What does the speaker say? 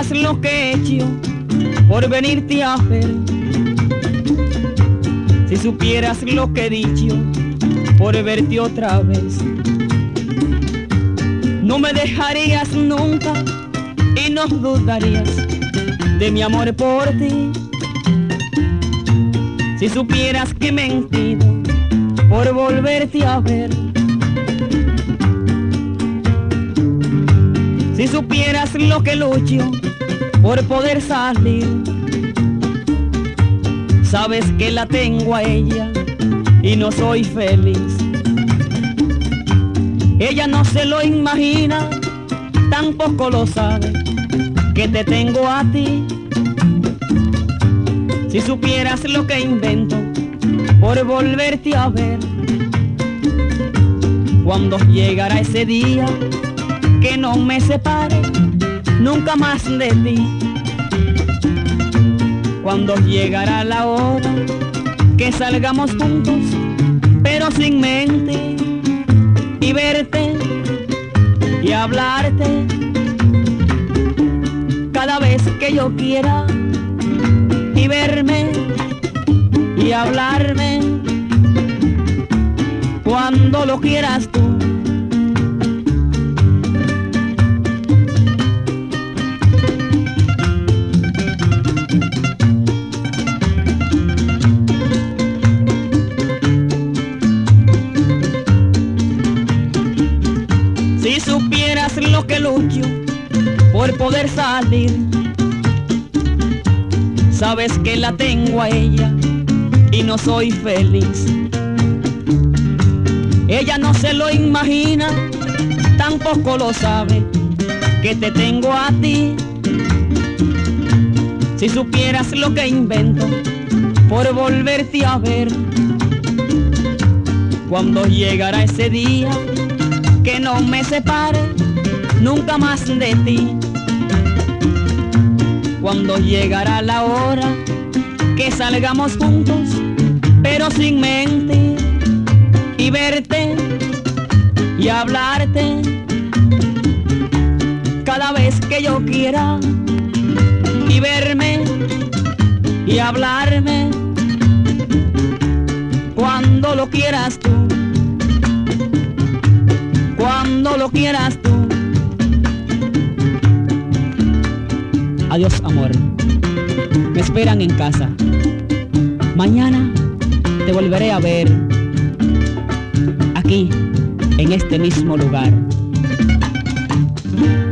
supieras lo que he hecho por venirte a ver, si supieras lo que he dicho por verte otra vez, no me dejarías nunca y no dudarías de mi amor por ti. Si supieras que he mentido por volverte a ver, si supieras lo que lucho por poder salir, sabes que la tengo a ella y no soy feliz. Ella no se lo imagina, tampoco lo sabe, que te tengo a ti. Si supieras lo que invento por volverte a ver, cuando llegará ese día que no me separe nunca más de ti, cuando llegará la hora que salgamos juntos pero sin mente, y verte y hablarte cada vez que yo quiera, y verme y hablarme cuando lo quieras tú. Si supieras lo que lucho por poder salir, sabes que la tengo a ella y no soy feliz. Ella no se lo imagina, tampoco lo sabe, que te tengo a ti. Si supieras lo que invento por volverte a ver, cuando llegará ese día que no me separe nunca más de ti, cuando llegará la hora que salgamos juntos pero sin mentir, y verte y hablarte cada vez que yo quiera, y verme y hablarme cuando lo quieras tú, cuando lo quieras tú. Adiós, amor, me esperan en casa. Mañana te volveré a ver, aquí, en este mismo lugar.